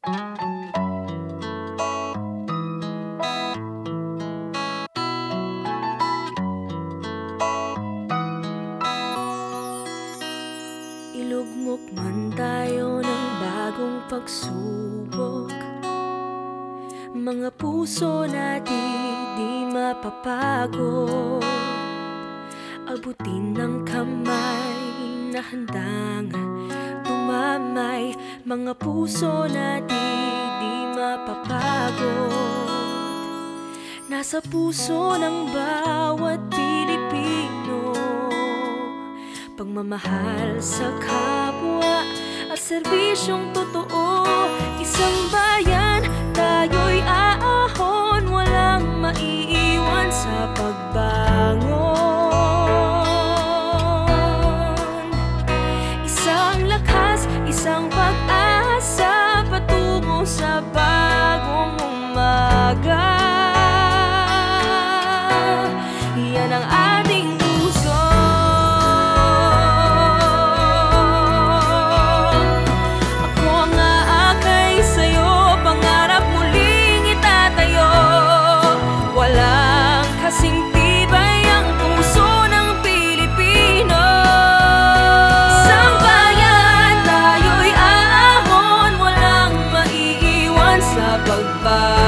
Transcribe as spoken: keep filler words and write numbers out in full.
Ilugmok man tayo ng bagong pagsubok, mga puso natin di mapapagod. Abutin ng kamay na handang tumamay, mga puso natin di mapapagod. Nasa puso ng bawat Pilipino pagmamahal sa kapwa at serbisyong totoo. Isang bayan, tayo'y aahon, walang maiiwan sa pagbangon. Isang lakas, isang pag-asa patungo sa bagong umaga. Yan ang ating puso. Bye.